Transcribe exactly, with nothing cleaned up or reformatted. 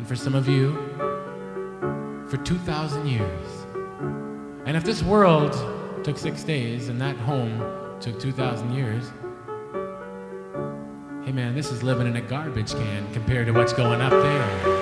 and for some of you, for two thousand years. And if this world took six days and that home took two thousand years, hey man, this is living in a garbage can compared to what's going up there.